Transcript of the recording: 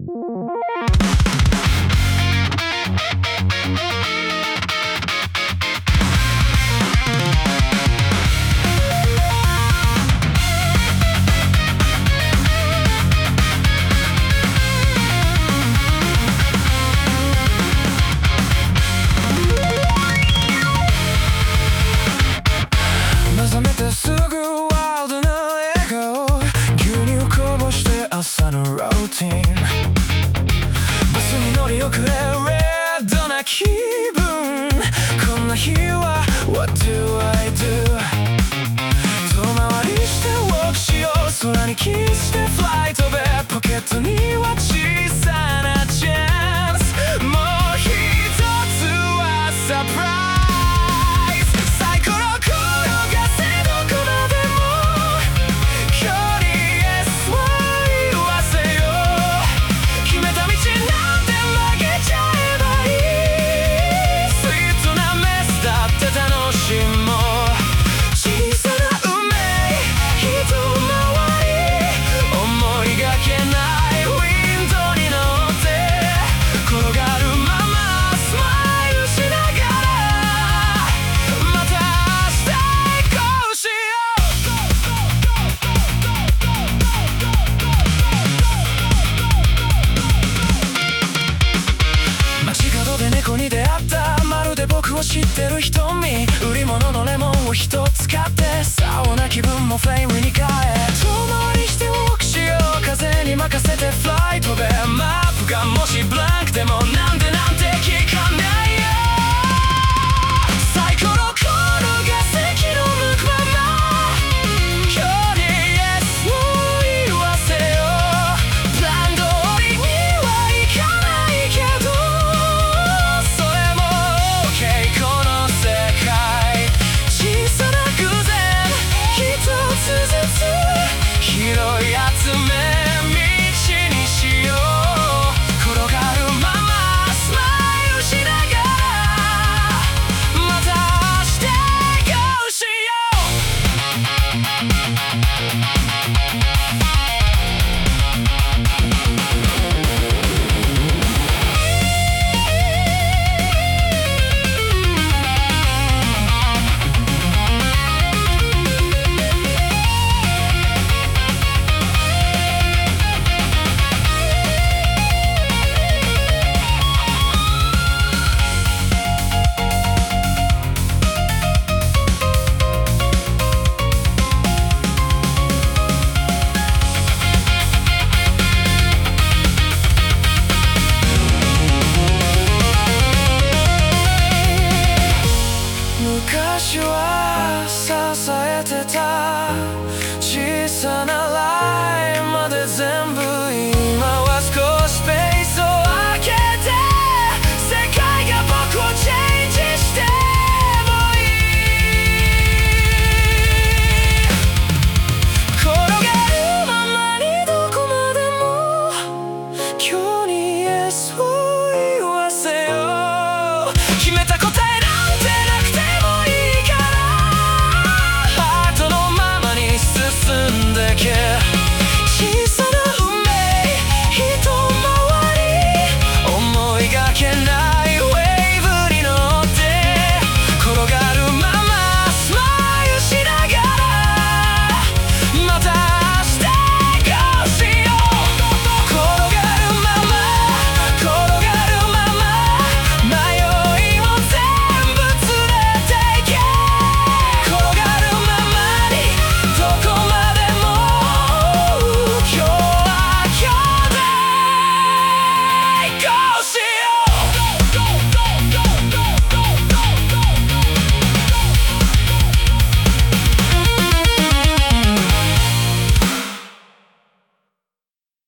目覚めてすぐワイルドな笑顔、牛乳こぼして朝のルーティン、バスに乗り遅れレッドな気分、こんな日は What do I do、 遠回りしてウォークしよう、空にキスしてフライトで、ポケットには小さなチャンス、もう一つはサプライズ、猫に出会った、まるで僕を知ってる瞳、売り物のレモンを一つ買って、サウナ気分もフレーム